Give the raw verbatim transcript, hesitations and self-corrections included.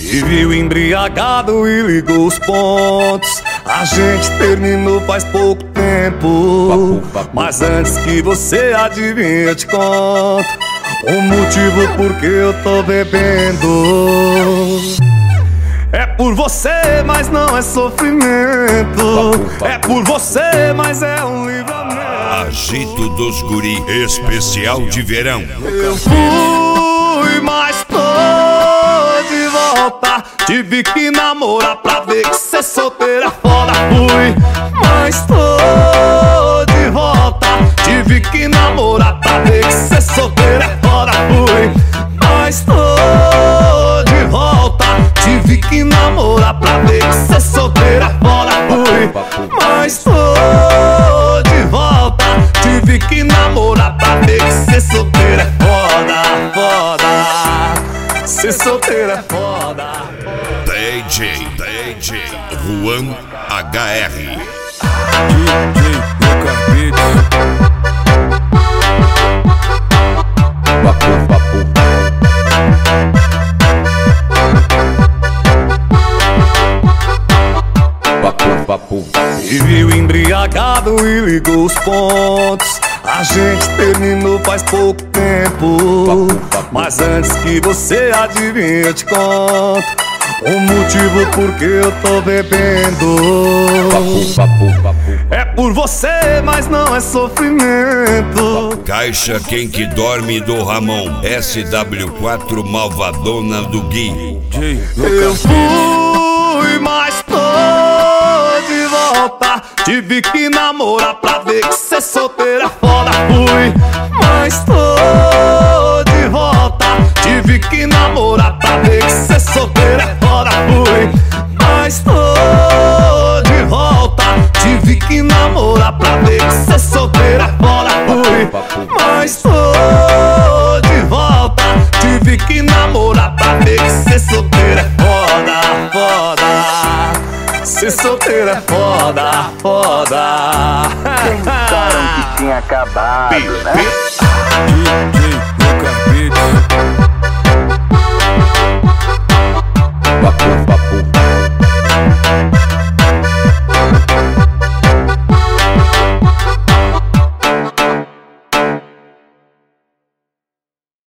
E viu embriagado e ligou os pontos. A gente terminou faz pouco tempo, papo, papo. mas antes que você adivinhe eu te conto o motivo por que eu tô bebendo. É por você, mas não é sofrimento. Papo, papo. É por você, mas é um livramento. Agito dos Guri, especial de verão. Eu fui, mas tô de volta. Tive que namorar pra ver que cê solteira é foda. Fui, mas tô de volta. Tive que namorar pra ver que cê solteira é foda. Fui, mas tô de volta. Tive que namorar pra ver que cê solteira é foda. Fui, mas tô de volta. Tive que namorar pra ver que cê solteira é foda, foda. Cê solteira é foda. D J, D J Juan H R. D J Lucas Beats. Papo, papo. Papo, papo. E viu embriagado e ligou os pontos. A gente terminou faz pouco tempo, Papo, papo. mas antes que você adivinhe eu te conto o motivo por que eu tô bebendo. Papo, papo, papo. É por você, mas não é sofrimento. Caixa Quem Que Dorme do Ramon. S W quatro Malvadona do Gui. D J Eu Lucas fui, mas tô de volta. Tive que namorar pra ver que cê solteira é foda. Fui, mas tô de volta. Tive que namorar pra ver que cê solteira é foda. Fui, mas tô de volta. Tive que namorar pra ver que cê solteira é foda. Fui, mas tô de volta. Tive que namorar pra ver que cê solteira é foda, foda. Cê solteira é foda, foda. Pensaram que tinha acabado, né? D J Lucas Beats.